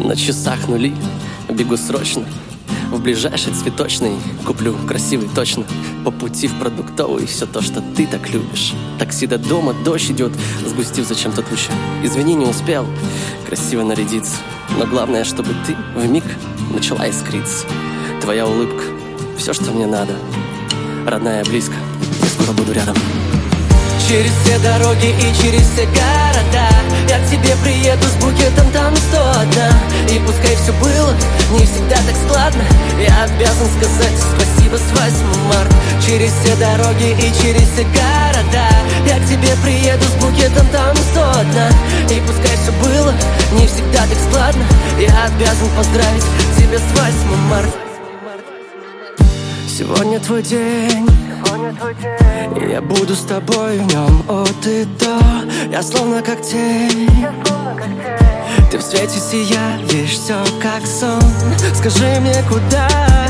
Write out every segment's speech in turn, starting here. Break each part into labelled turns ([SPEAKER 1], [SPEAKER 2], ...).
[SPEAKER 1] На часах нули, бегу срочно в ближайший цветочный. Куплю красивый точно по пути в продуктовый все то, что ты так любишь. Такси до дома, дождь идет, сгустив зачем-то тучи. Извини, не успел красиво нарядиться, но главное, чтобы ты вмиг начала искриться. Твоя улыбка, все, что мне надо. Родная, близко, я скоро буду рядом.
[SPEAKER 2] Через все дороги и через все города я к тебе приеду с букетом, там 101. И пускай все было не всегда так складно, я обязан сказать спасибо с 8 марта. Через все дороги и через все города я к тебе приеду с букетом, там 101. И пускай все было не всегда так складно, я обязан поздравить тебя с 8 марта. Сегодня твой день, и я буду с тобой в нем от и до. Я словно как тень, ты в свете сияешь, все как сон. Скажи мне, куда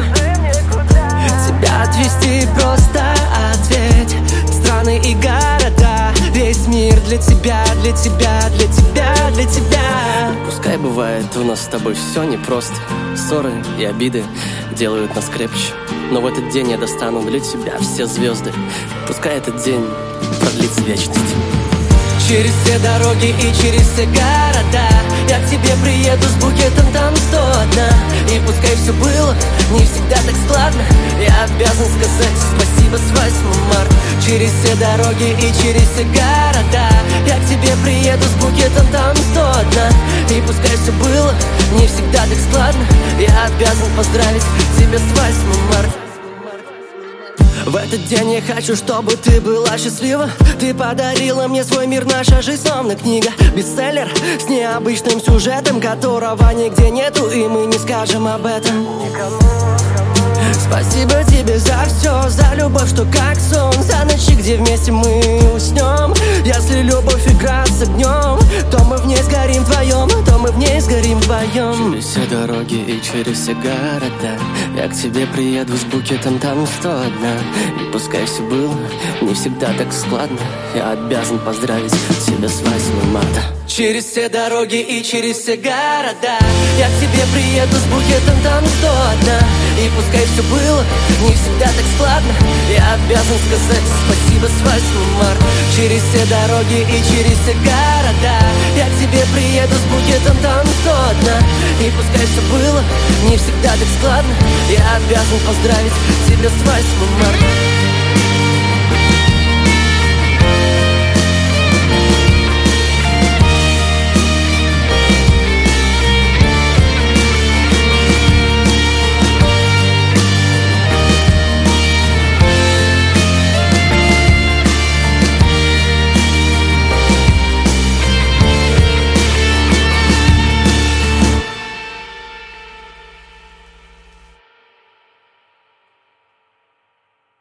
[SPEAKER 2] тебя отвезти, просто ответь. Страны и города, весь мир для тебя, для тебя, для тебя, для тебя.
[SPEAKER 1] Пускай бывает у нас с тобой все непросто. Ссоры и обиды делают нас крепче, но в этот день я достану для тебя все звезды. Пускай этот день продлится вечность.
[SPEAKER 2] Через все дороги и через все города я к тебе приеду с букетом, там 101. И пускай все было не всегда так складно, я обязан сказать спасибо с 8 марта. Через все дороги и через все города я к тебе приеду с букетом, там 101. И пускай все было не всегда так складно, я обязан поздравить тебя с 8 марта. В этот день я хочу, чтобы ты была счастлива. Ты подарила мне свой мир, наша жизнь словно книга. Бестселлер с необычным сюжетом, которого нигде нету, и мы не скажем об этом никому. Спасибо тебе за все, за любовь, что как сон, за ночи, где вместе мы уснем. Если любовь игра с огнем, то мы в ней сгорим вдвоем, то мы в ней сгорим вдвоем.
[SPEAKER 1] Через все дороги и через все города я к тебе приеду с букетом, там 101. И пускай все было не всегда так складно, я обязан поздравить тебя с 8 марта.
[SPEAKER 2] Через все дороги и через все города я к тебе приеду с букетом, там 101. И пускай все было не всегда так складно, я обязан сказать спасибо с 8 марта. Через все дороги и через все города я к тебе приеду с букетом, там 101. И пускай все было не всегда так складно, я обязан поздравить тебя с 8 марта.